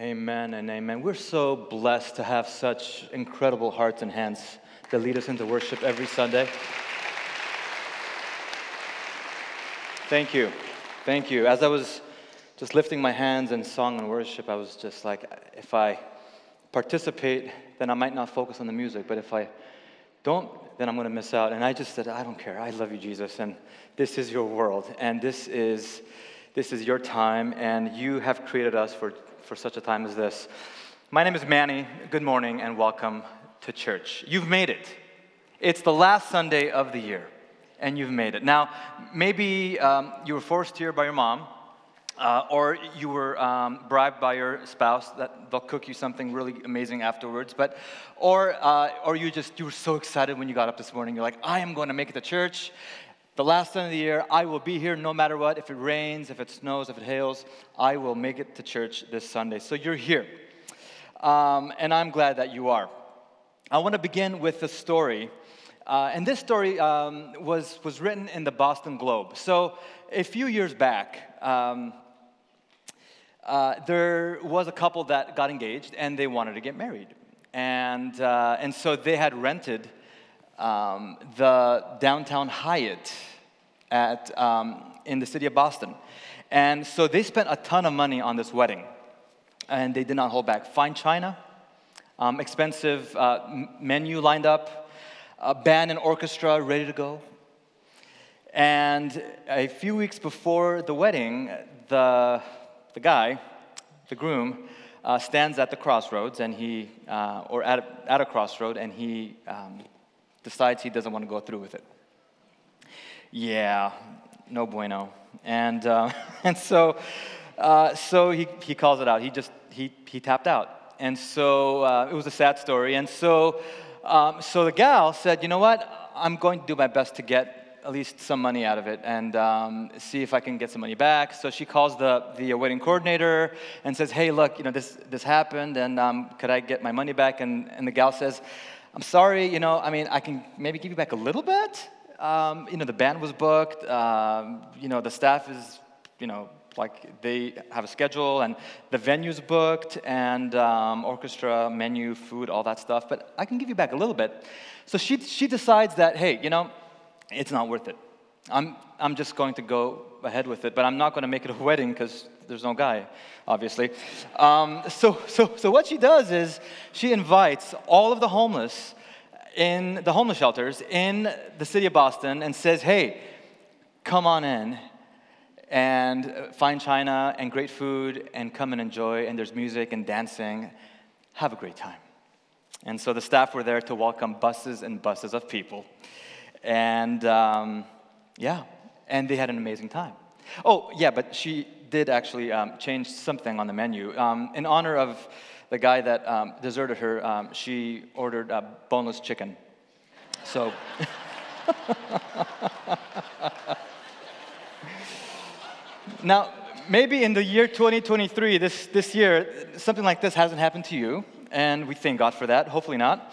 Amen and amen. We're so blessed to have such incredible hearts and hands that lead us into worship every Sunday. Thank you. Thank you. As I was just lifting my hands in song and worship, I was just like, if I participate, then I might not focus on the music. But if I don't, then I'm going to miss out. And I just said, I don't care. I love you, Jesus. And this is your world. And this is your time. And you have created us for such a time as this. My name is Manny. Good morning and welcome to church. You've made it. It's the last Sunday of the year, and you've made it. Now, maybe you were forced here by your mom, or you were bribed by your spouse that they'll cook you something really amazing afterwards. Or you were so excited when you got up this morning. You're like, I am going to make it to church. The last Sunday of the year, I will be here no matter what. If it rains, if it snows, if it hails, I will make it to church this Sunday. So you're here, and I'm glad that you are. I want to begin with a story, and this story was written in the Boston Globe. So a few years back, there was a couple that got engaged, and they wanted to get married, and so they had rented the downtown Hyatt in the city of Boston. And so they spent a ton of money on this wedding, and they did not hold back. Fine china, expensive menu lined up, a band and orchestra ready to go. And a few weeks before the wedding, the groom, stands at the crossroads, and at a crossroad, and he decides he doesn't want to go through with it. Yeah, no bueno. And so he calls it out. He tapped out. And so it was a sad story. And so the gal said, you know what? I'm going to do my best to get at least some money out of it and see if I can get some money back. So she calls the wedding coordinator and says, hey, look, this happened, and could I get my money back? And the gal says, I'm sorry, I can maybe give you back a little bit. The band was booked. The staff is, like they have a schedule, and the venue's booked, and orchestra, menu, food, all that stuff. But I can give you back a little bit. So she decides that, hey, it's not worth it. I'm just going to go ahead with it, but I'm not going to make it a wedding because there's no guy, obviously. So what she does is she invites all of the homeless in the homeless shelters in the city of Boston and says, hey, come on in and find china and great food and come and enjoy, and there's music and dancing. Have a great time. And so the staff were there to welcome buses and buses of people. And and they had an amazing time. Oh, yeah, but she did actually change something on the menu. In honor of the guy that deserted her, she ordered boneless chicken. So, now, maybe in the year 2023, this year, something like this hasn't happened to you, and we thank God for that. Hopefully not.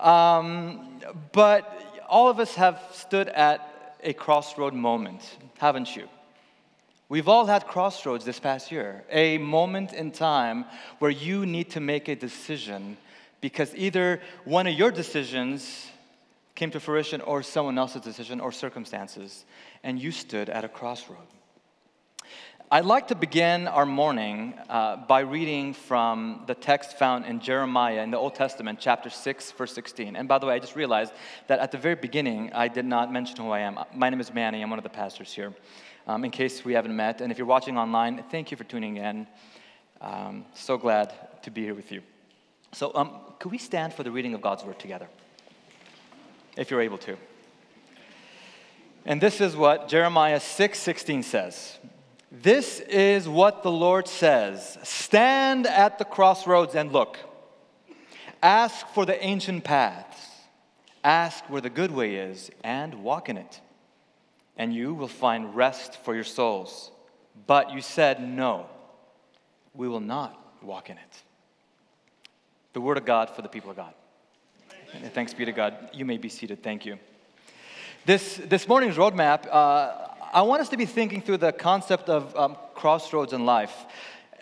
But all of us have stood at a crossroad moment, haven't you? We've all had crossroads this past year, a moment in time where you need to make a decision because either one of your decisions came to fruition or someone else's decision or circumstances, and you stood at a crossroad. I'd like to begin our morning by reading from the text found in Jeremiah in the Old Testament, chapter 6, verse 16. And by the way, I just realized that at the very beginning, I did not mention who I am. My name is Manny. I'm one of the pastors here, in case we haven't met. And if you're watching online, thank you for tuning in. So glad to be here with you. So could we stand for the reading of God's Word together, if you're able to? And this is what Jeremiah 6:16 says. This is what the Lord says. Stand at the crossroads and look. Ask for the ancient paths. Ask where the good way is and walk in it. And you will find rest for your souls. But you said, no, we will not walk in it. The word of God for the people of God. And thanks be to God. You may be seated. Thank you. This morning's roadmap, I want us to be thinking through the concept of crossroads in life.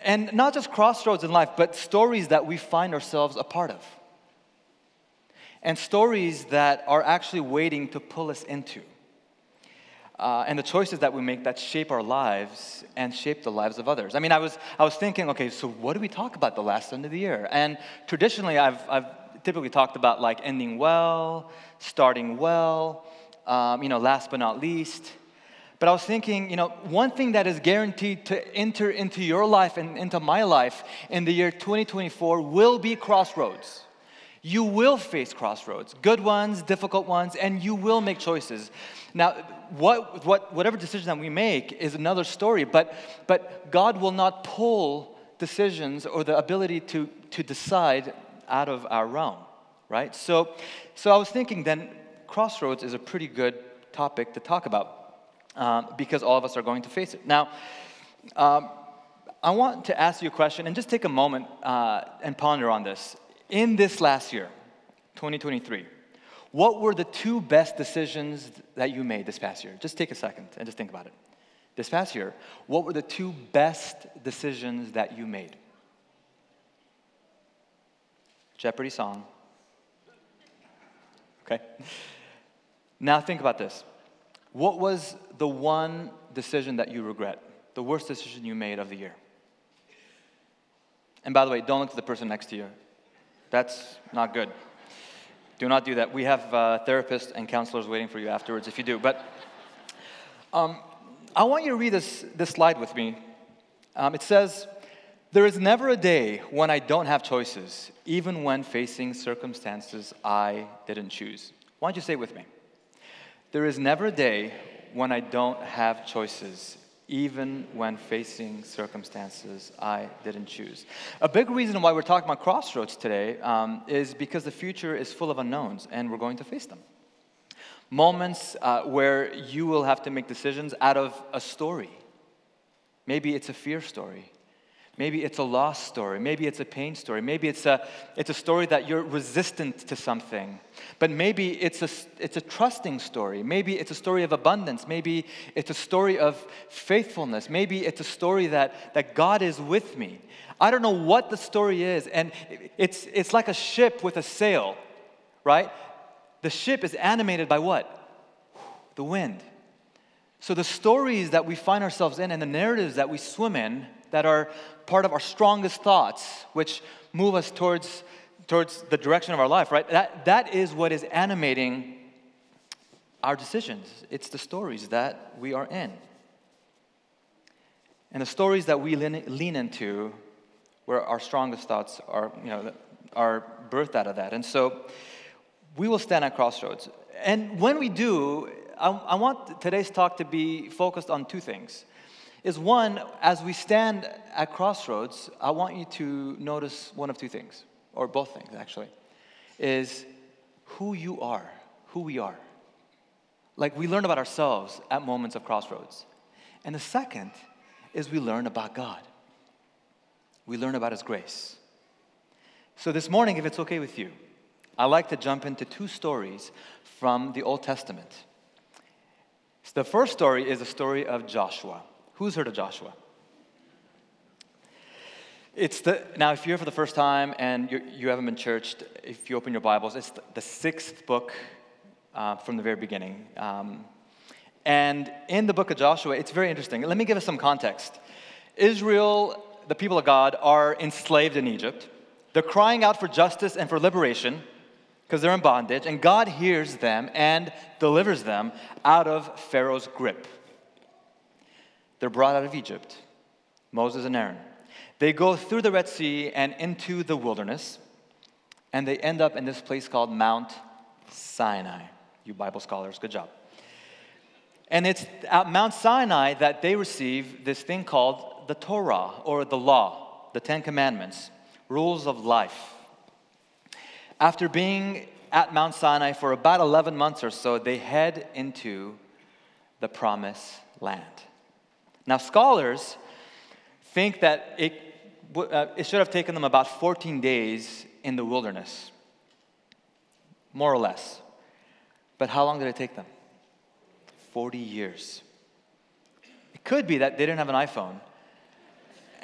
And not just crossroads in life, but stories that we find ourselves a part of. And stories that are actually waiting to pull us into. And the choices that we make that shape our lives and shape the lives of others. I mean, I was thinking, okay, so what do we talk about the last end of the year? And traditionally, I've typically talked about like ending well, starting well, last but not least. But I was thinking, one thing that is guaranteed to enter into your life and into my life in the year 2024 will be crossroads. You will face crossroads, good ones, difficult ones, and you will make choices. Now, whatever decision that we make is another story, but God will not pull decisions or the ability to decide out of our realm, right? So I was thinking then crossroads is a pretty good topic to talk about. Because all of us are going to face it. Now, I want to ask you a question and just take a moment and ponder on this. In this last year, 2023, what were the 2 best decisions that you made this past year? Just take a second and just think about it. This past year, what were the 2 best decisions that you made? Jeopardy song. Okay. Now think about this. What was the one decision that you regret? The worst decision you made of the year? And by the way, don't look to the person next to you. That's not good. Do not do that. We have therapists and counselors waiting for you afterwards if you do. But I want you to read this slide with me. It says, "There is never a day when I don't have choices, even when facing circumstances I didn't choose." Why don't you say it with me? There is never a day when I don't have choices, even when facing circumstances I didn't choose. A big reason why we're talking about crossroads today is because the future is full of unknowns, and we're going to face them. Moments where you will have to make decisions out of a story. Maybe it's a fear story. Maybe it's a loss story. Maybe it's a pain story. Maybe it's a story that you're resistant to something. But maybe it's a trusting story. Maybe it's a story of abundance. Maybe it's a story of faithfulness. Maybe it's a story that God is with me. I don't know what the story is. And it's like a ship with a sail, right? The ship is animated by what? The wind. So the stories that we find ourselves in and the narratives that we swim in that are part of our strongest thoughts, which move us towards the direction of our life, right? That is what is animating our decisions. It's the stories that we are in. And the stories that we lean into, where our strongest thoughts are birthed out of that. And so we will stand at crossroads. And when we do, I want today's talk to be focused on 2 things. Is one, as we stand at crossroads, I want you to notice one of 2 things, or both things actually, is who you are, who we are. Like we learn about ourselves at moments of crossroads. And the second is we learn about God. We learn about His grace. So this morning, if it's okay with you, I'd like to jump into 2 stories from the Old Testament. So the first story is the story of Joshua. Who's heard of Joshua? Now, if you're here for the first time and you haven't been churched, if you open your Bibles, it's the 6th book from the very beginning. And in the book of Joshua, it's very interesting. Let me give us some context. Israel, the people of God, are enslaved in Egypt. They're crying out for justice and for liberation because they're in bondage. And God hears them and delivers them out of Pharaoh's grip. They're brought out of Egypt, Moses and Aaron. They go through the Red Sea and into the wilderness, and they end up in this place called Mount Sinai. You Bible scholars, good job. And it's at Mount Sinai that they receive this thing called the Torah, or the law, the 10 Commandments, rules of life. After being at Mount Sinai for about 11 months or so, they head into the Promised Land. Now, scholars think that it should have taken them about 14 days in the wilderness, more or less. But how long did it take them? 40 years. It could be that they didn't have an iPhone,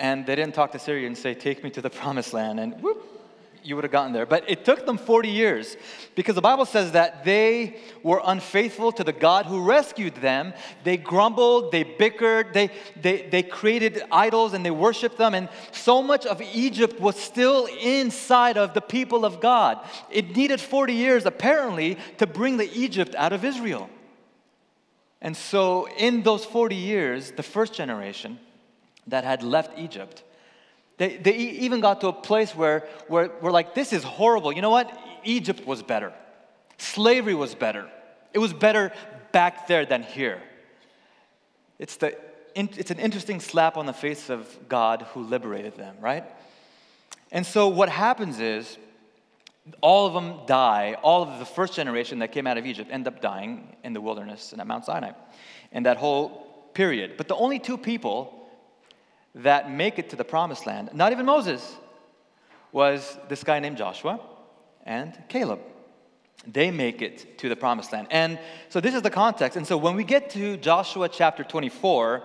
And they didn't talk to Syria and say, take me to the promised land, and whoop, you would have gotten there. But it took them 40 years because the Bible says that they were unfaithful to the God who rescued them. They grumbled, they bickered, they created idols and they worshiped them. And so much of Egypt was still inside of the people of God. It needed 40 years, apparently, to bring the Egypt out of Israel. And so in those 40 years, the first generation that had left Egypt, they even got to a place where we're like, this is horrible. You know what? Egypt was better. Slavery was better. It was better back there than here. It's an interesting slap on the face of God who liberated them, right? And so what happens is, all of them die. All of the first generation that came out of Egypt end up dying in the wilderness and at Mount Sinai, and that whole period. But the only two people that make it to the promised land, not even Moses, was this guy named Joshua and Caleb. They make it to the promised land. And so this is the context. And so when we get to Joshua chapter 24,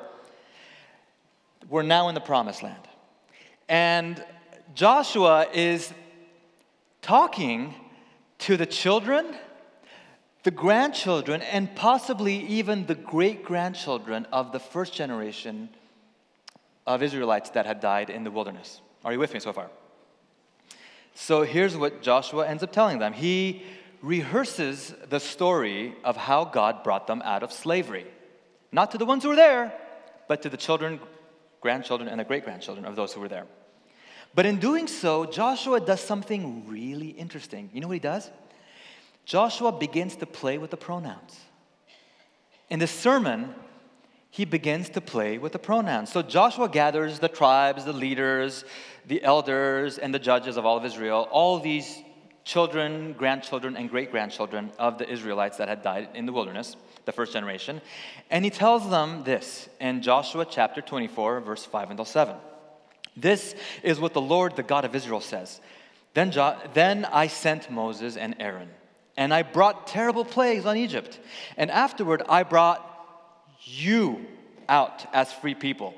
we're now in the promised land. And Joshua is talking to the children, the grandchildren, and possibly even the great-grandchildren of the first generation of Israelites that had died in the wilderness. Are you with me so far? So here's what Joshua ends up telling them. He rehearses the story of how God brought them out of slavery. Not to the ones who were there, but to the children, grandchildren, and the great-grandchildren of those who were there. But in doing so, Joshua does something really interesting. You know what he does? Joshua begins to play with the pronouns. In this sermon, he begins to play with the pronouns. So Joshua gathers the tribes, the leaders, the elders, and the judges of all of Israel, all these children, grandchildren, and great-grandchildren of the Israelites that had died in the wilderness, the first generation. And he tells them this in Joshua chapter 24, verse 5 until 7. This is what the Lord, the God of Israel, says. Then I sent Moses and Aaron, and I brought terrible plagues on Egypt. And afterward I brought you out as free people.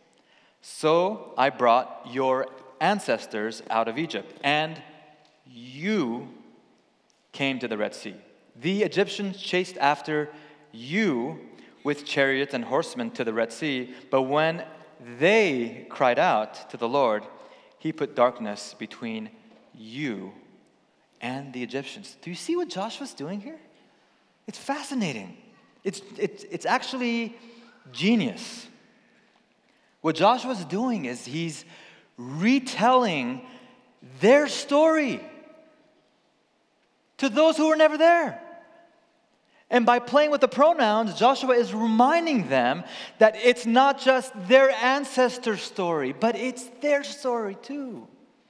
So I brought your ancestors out of Egypt, and you came to the Red Sea. The Egyptians chased after you with chariots and horsemen to the Red Sea, but when they cried out to the Lord, he put darkness between you and the Egyptians. Do you see what Joshua's doing here? It's fascinating. It's actually genius. What Joshua's doing is he's retelling their story to those who were never there. And by playing with the pronouns, Joshua is reminding them that it's not just their ancestors' story, but it's their story too.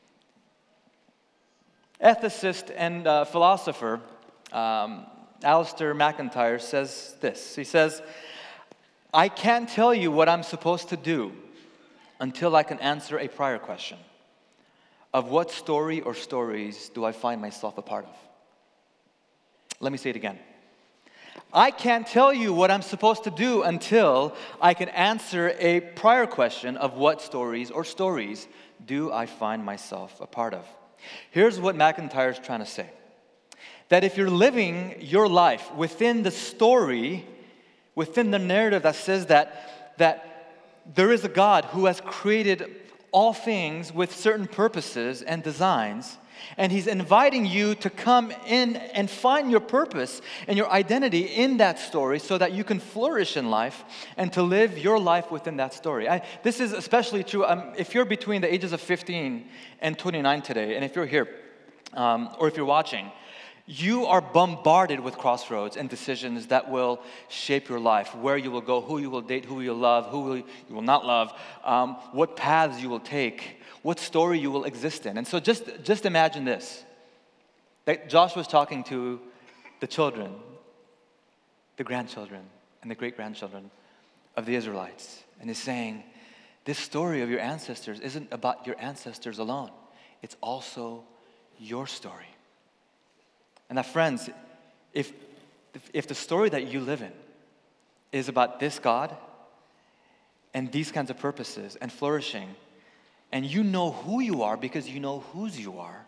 Ethicist and philosopher Alistair McIntyre says this. He says, I can't tell you what I'm supposed to do until I can answer a prior question of what story or stories do I find myself a part of? Let me say it again. I can't tell you what I'm supposed to do until I can answer a prior question of what stories or stories do I find myself a part of. Here's what McIntyre is trying to say. That if you're living your life within the story, within the narrative that says that there is a God who has created all things with certain purposes and designs, and he's inviting you to come in and find your purpose and your identity in that story so that you can flourish in life and to live your life within that story. This is especially true if you're between the ages of 15 and 29 today, and if you're here or if you're watching, you are bombarded with crossroads and decisions that will shape your life, where you will go, who you will date, who you will love, you will not love, what paths you will take, what story you will exist in. And so just imagine this, that Joshua's talking to the children, the grandchildren, and the great-grandchildren of the Israelites, and is saying, this story of your ancestors isn't about your ancestors alone. It's also your story. And that, friends, if the story that you live in is about this God and these kinds of purposes and flourishing, and you know who you are because you know whose you are,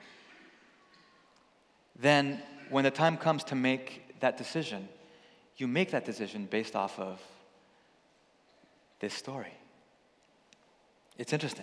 then when the time comes to make that decision, you make that decision based off of this story. It's interesting.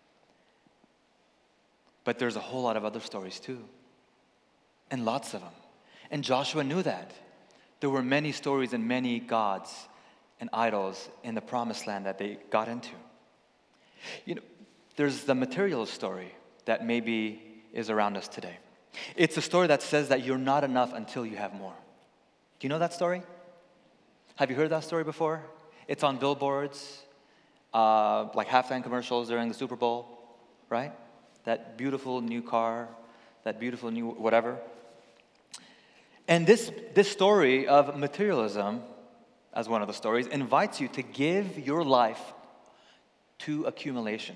But there's a whole lot of other stories too, and lots of them. And Joshua knew that. There were many stories and many gods and idols in the promised land that they got into. You know, there's the material story that maybe is around us today. It's a story that says that you're not enough until you have more. Do you know that story? Have you heard that story before? It's on billboards, like halftime commercials during the Super Bowl, right? That beautiful new car, that beautiful new whatever. And this story of materialism, as one of the stories, invites you to give your life to accumulation,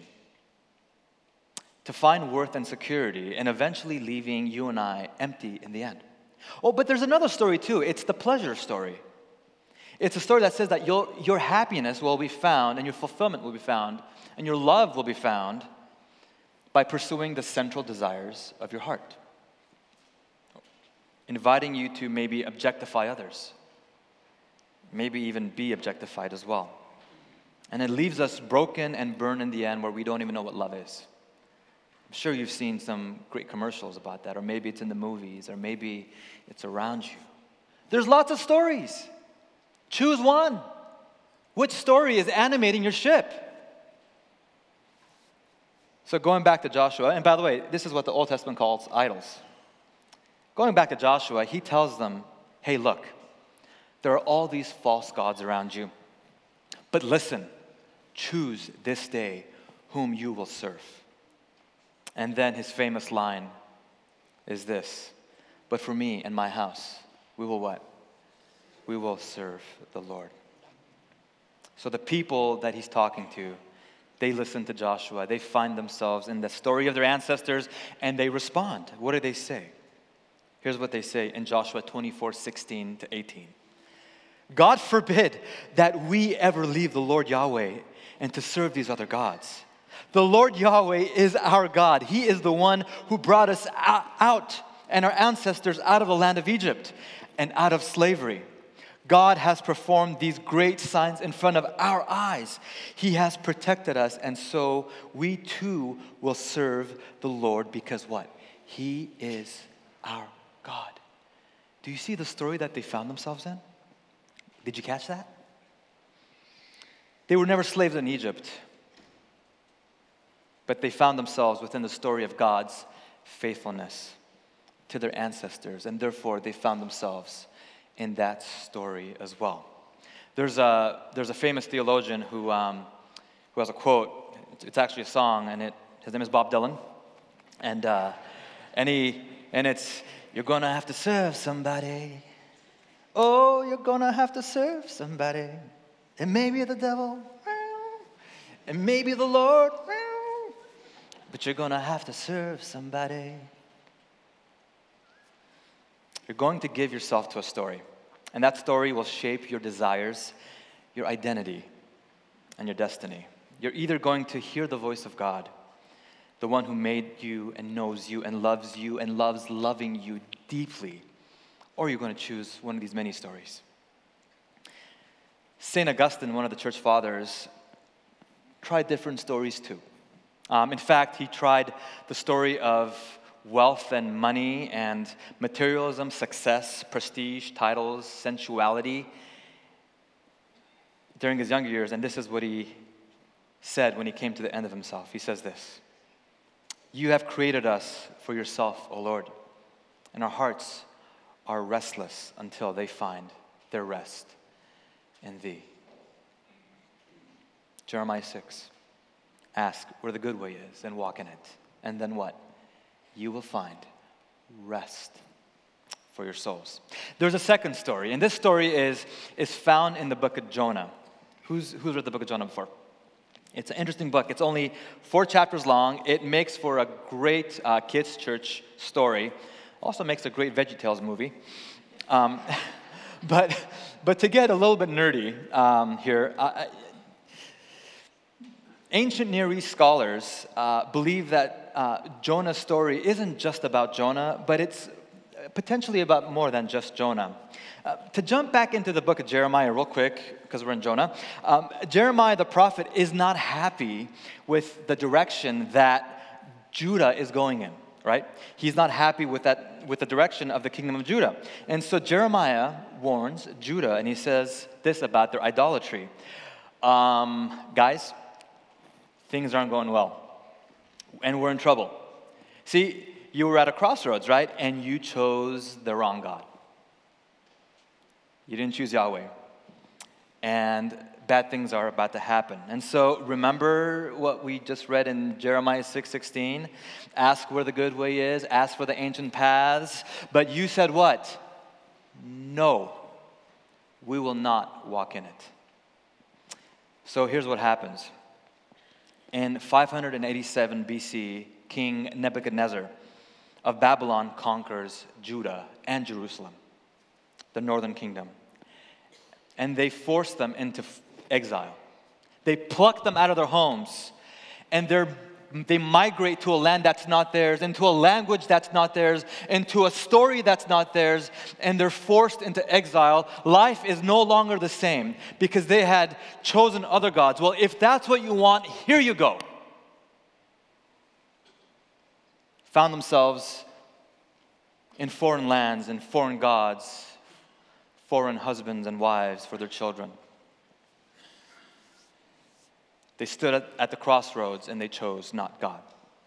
to find worth and security, and eventually leaving you and I empty in the end. Oh, but there's another story too. It's the pleasure story. It's a story that says that your happiness will be found, and your fulfillment will be found, and your love will be found by pursuing the central desires of your heart. Inviting you to maybe objectify others, maybe even be objectified as well. And it leaves us broken and burned in the end where we don't even know what love is. I'm sure you've seen some great commercials about that, or maybe it's in the movies, or maybe it's around you. There's lots of stories. Choose one. Which story is animating your ship? So going back to Joshua, and by the way, this is what the Old Testament calls idols. Going back to Joshua, he tells them, hey, look, there are all these false gods around you. But listen, choose this day whom you will serve. And then his famous line is this, but for me and my house, we will what? We will serve the Lord. So the people that he's talking to, they listen to Joshua. They find themselves in the story of their ancestors, and they respond. What do they say? Here's what they say in Joshua 24:16-18. God forbid that we ever leave the Lord Yahweh and to serve these other gods. The Lord Yahweh is our God. He is the one who brought us out and our ancestors out of the land of Egypt and out of slavery. God has performed these great signs in front of our eyes. He has protected us, and so we too will serve the Lord because what? He is our God. Do you see the story that they found themselves in? Did you catch that? They were never slaves in Egypt, but they found themselves within the story of God's faithfulness to their ancestors, and therefore they found themselves in that story as well. There's a famous theologian who has a quote. It's actually a song, and his name is Bob Dylan, and it's, you're gonna have to serve somebody. Oh, you're gonna have to serve somebody. It may be the devil, it may be the Lord, but you're gonna have to serve somebody. You're going to give yourself to a story, and that story will shape your desires, your identity, and your destiny. You're either going to hear the voice of God, the one who made you and knows you and loves loving you deeply, or you're going to choose one of these many stories. St. Augustine, one of the church fathers, tried different stories too. In fact, he tried the story of wealth and money and materialism, success, prestige, titles, sensuality during his younger years, and this is what he said when he came to the end of himself. He says this, "You have created us for yourself, O Lord, and our hearts are restless until they find their rest in thee." Jeremiah 6, ask where the good way is and walk in it, and then what? You will find rest for your souls. There's a second story, and this story is found in the book of Jonah. Who's read the book of Jonah before? It's an interesting book. It's only 4 chapters long. It makes for a great kids' church story. Also makes a great VeggieTales movie. But to get a little bit nerdy here, Ancient Near East scholars believe that Jonah's story isn't just about Jonah, but it's potentially about more than just Jonah. To jump back into the book of Jeremiah real quick, because we're in Jonah, Jeremiah the prophet is not happy with the direction that Judah is going in, right? He's not happy with the direction of the kingdom of Judah. And so Jeremiah warns Judah, and he says this about their idolatry. Guys, things aren't going well, and we're in trouble. See, you were at a crossroads, right? And you chose the wrong God. You didn't choose Yahweh. And bad things are about to happen. And so remember what we just read in Jeremiah 6:16? Ask where the good way is, ask for the ancient paths. But you said what? No, we will not walk in it. So here's what happens. In 587 BC, King Nebuchadnezzar of Babylon conquers Judah and Jerusalem, the northern kingdom. And they force them into exile. They pluck them out of their homes, and they migrate to a land that's not theirs, into a language that's not theirs, into a story that's not theirs, and they're forced into exile. Life is no longer the same because they had chosen other gods. Well, if that's what you want, here you go. Found themselves in foreign lands and foreign gods, foreign husbands and wives for their children. They stood at the crossroads and they chose not God.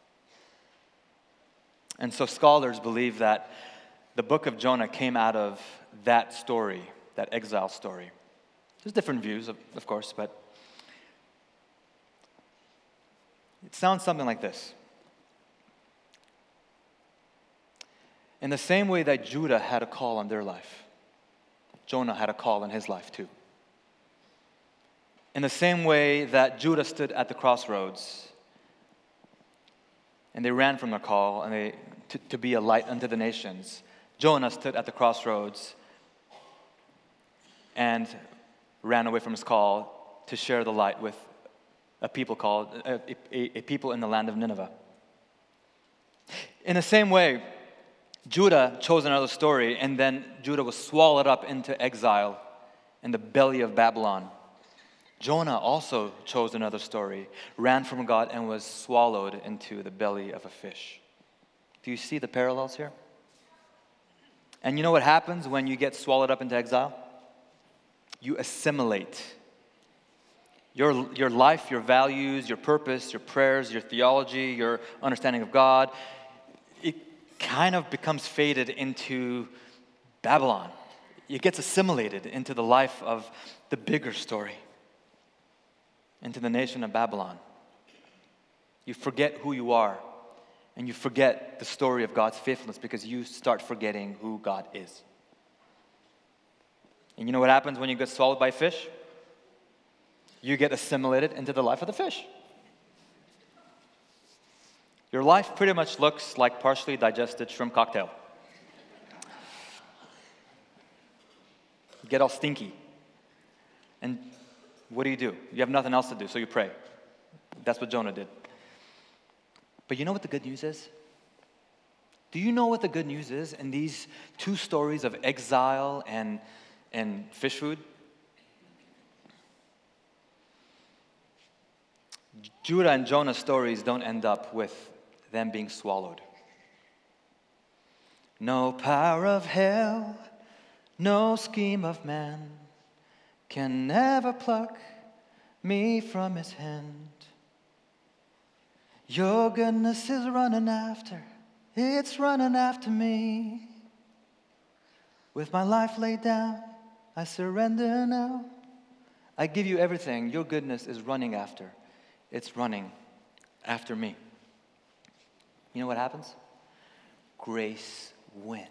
And so scholars believe that the book of Jonah came out of that story, that exile story. There's different views, of course, but it sounds something like this. In the same way that Judah had a call on their life, Jonah had a call in his life too. In the same way that Judah stood at the crossroads and they ran from their call and to be a light unto the nations, Jonah stood at the crossroads and ran away from his call to share the light with a people in the land of Nineveh. In the same way, Judah chose another story, and then Judah was swallowed up into exile in the belly of Babylon. Jonah also chose another story, ran from God, and was swallowed into the belly of a fish. Do you see the parallels here? And you know what happens when you get swallowed up into exile? You assimilate. Your life, your values, your purpose, your prayers, your theology, your understanding of God, it kind of becomes faded into Babylon. It gets assimilated into the life of the bigger story, into the nation of Babylon. You forget who you are, and you forget the story of God's faithfulness because you start forgetting who God is. And you know what happens when you get swallowed by a fish? You get assimilated into the life of the fish. Your life pretty much looks like partially digested shrimp cocktail. You get all stinky. And what do? You have nothing else to do, so you pray. That's what Jonah did. But you know what the good news is? Do you know what the good news is in these two stories of exile and fish food? Judah and Jonah's stories don't end up with them being swallowed. No power of hell, no scheme of man can never pluck me from his hand. Your goodness is running after, it's running after me. With my life laid down, I surrender now. I give you everything your goodness is running after. It's running after me. You know what happens? Grace wins.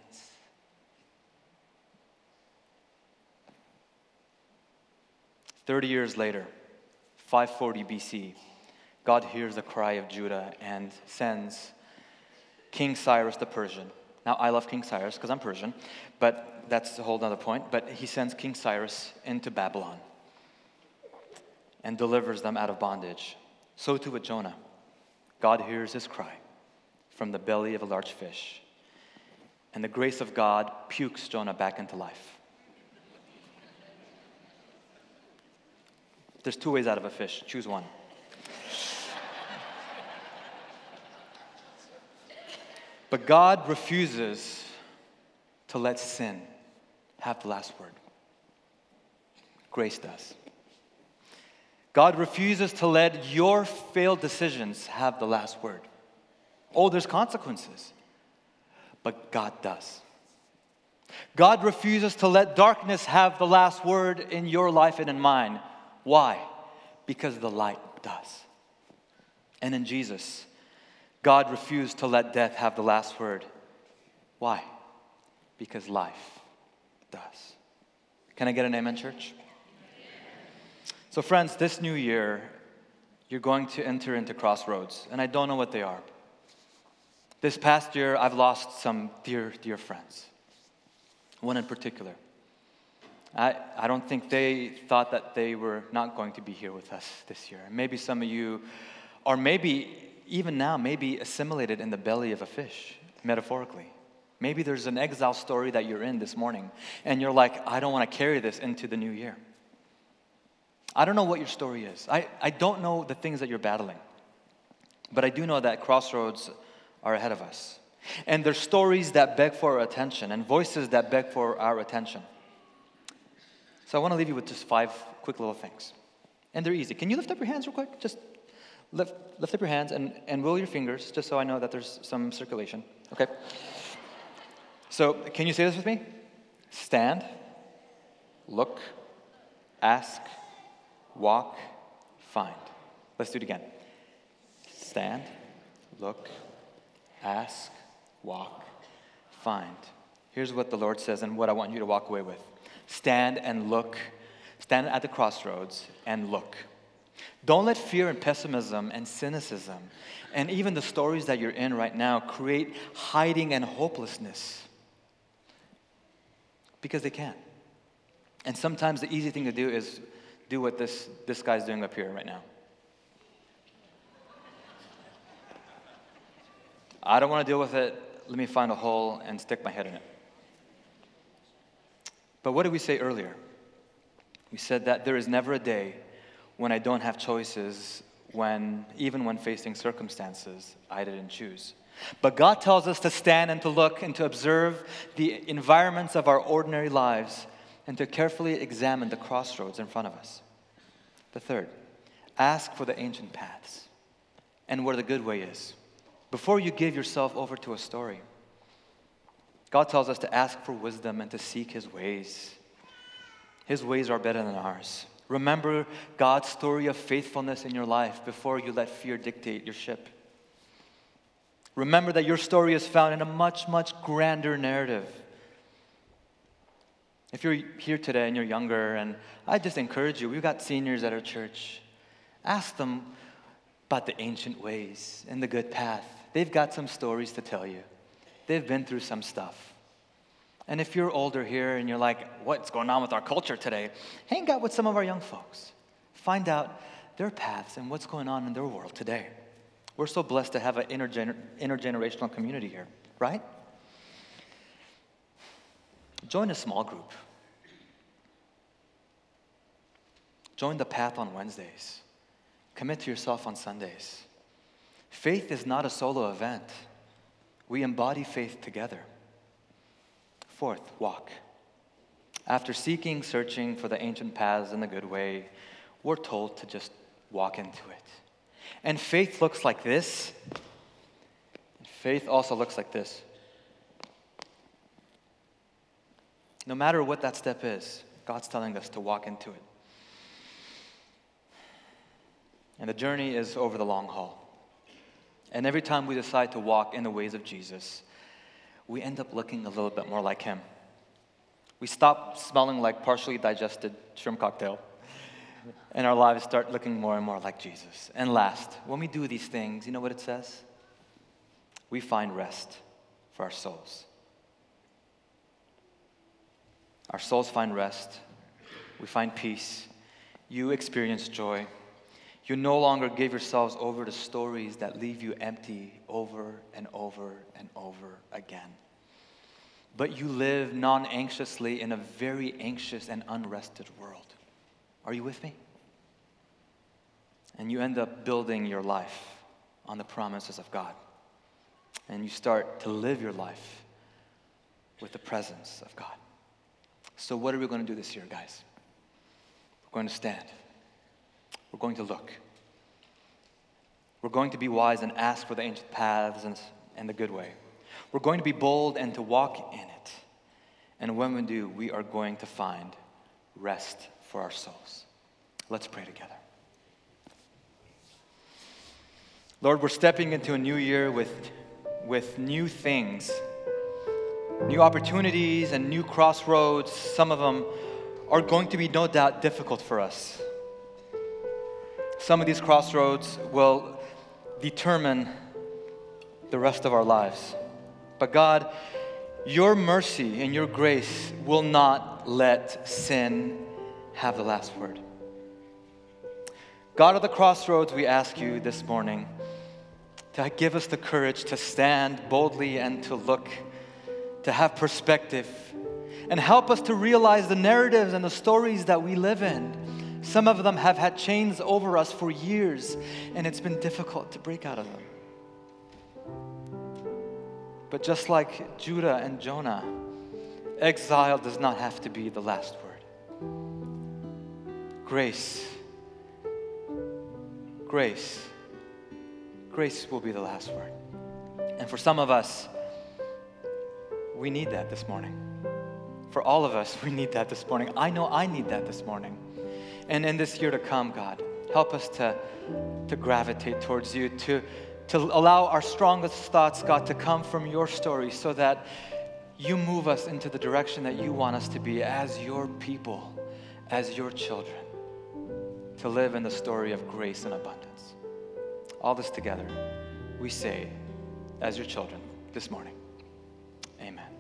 "30 years later, 540 BC, God hears the cry of Judah and sends King Cyrus the Persian. Now, I love King Cyrus because I'm Persian, but that's a whole other point. But he sends King Cyrus into Babylon and delivers them out of bondage. So too with Jonah. God hears his cry from the belly of a large fish, and the grace of God pukes Jonah back into life. There's 2 ways out of a fish. Choose one. But God refuses to let sin have the last word. Grace does. God refuses to let your failed decisions have the last word. Oh, there's consequences. But God does. God refuses to let darkness have the last word in your life and in mine. Why? Because the light does. And in Jesus, God refused to let death have the last word. Why? Because life does. Can I get an amen, church? So friends, this new year, you're going to enter into crossroads, and I don't know what they are. This past year, I've lost some dear, dear friends. One in particular. I don't think they thought that they were not going to be here with us this year. Maybe some of you, or maybe even now, maybe assimilated in the belly of a fish, metaphorically. Maybe there's an exile story that you're in this morning, and you're like, I don't want to carry this into the new year. I don't know what your story is. I don't know the things that you're battling. But I do know that crossroads are ahead of us. And there's stories that beg for our attention and voices that beg for our attention. So I want to leave you with just 5 quick little things. And they're easy. Can you lift up your hands real quick? Just lift up your hands and wiggle your fingers just so I know that there's some circulation. Okay? So can you say this with me? Stand, look, ask, walk, find. Let's do it again. Stand, look, ask, walk, find. Here's what the Lord says and what I want you to walk away with. Stand and look. Stand at the crossroads and look. Don't let fear and pessimism and cynicism and even the stories that you're in right now create hiding and hopelessness. Because they can. And sometimes the easy thing to do is do what this guy's doing up here right now. I don't want to deal with it. Let me find a hole and stick my head in it. But what did we say earlier? We said that there is never a day when I don't have choices, even when facing circumstances I didn't choose. But God tells us to stand and to look and to observe the environments of our ordinary lives and to carefully examine the crossroads in front of us. The third, ask for the ancient paths and where the good way is. Before you give yourself over to a story, God tells us to ask for wisdom and to seek His ways. His ways are better than ours. Remember God's story of faithfulness in your life before you let fear dictate your ship. Remember that your story is found in a much, much grander narrative. If you're here today and you're younger, and I just encourage you, we've got seniors at our church. Ask them about the ancient ways and the good path. They've got some stories to tell you. They've been through some stuff. And if you're older here and you're like, what's going on with our culture today? Hang out with some of our young folks. Find out their paths and what's going on in their world today. We're so blessed to have an intergenerational community here, right? Join a small group. Join the path on Wednesdays. Commit to yourself on Sundays. Faith is not a solo event. We embody faith together. Fourth, walk. After seeking, searching for the ancient paths and the good way, we're told to just walk into it. And faith looks like this. Faith also looks like this. No matter what that step is, God's telling us to walk into it. And the journey is over the long haul. And every time we decide to walk in the ways of Jesus, we end up looking a little bit more like Him. We stop smelling like partially digested shrimp cocktail, and our lives start looking more and more like Jesus. And last, when we do these things, you know what it says? We find rest for our souls. Our souls find rest. We find peace. You experience joy. You no longer give yourselves over to stories that leave you empty over and over and over again. But you live non-anxiously in a very anxious and unrested world. Are you with me? And you end up building your life on the promises of God. And you start to live your life with the presence of God. So what are we going to do this year, guys? We're going to stand. We're going to look. We're going to be wise and ask for the ancient paths and the good way. We're going to be bold and to walk in it. And when we do, we are going to find rest for our souls. Let's pray together. Lord, we're stepping into a new year with new things, new opportunities and new crossroads. Some of them are going to be no doubt difficult for us. Some of these crossroads will determine the rest of our lives. But God, your mercy and your grace will not let sin have the last word. God of the crossroads, we ask you this morning to give us the courage to stand boldly and to look, to have perspective, and help us to realize the narratives and the stories that we live in. Some of them have had chains over us for years, and it's been difficult to break out of them. But just like Judah and Jonah, exile does not have to be the last word. Grace will be the last word. And for some of us, we need that this morning. For all of us, we need that this morning. I know I need that this morning. And in this year to come, God, help us to gravitate towards you, to allow our strongest thoughts, God, to come from your story so that you move us into the direction that you want us to be as your people, as your children, to live in the story of grace and abundance. All this together, we say, as your children this morning, amen.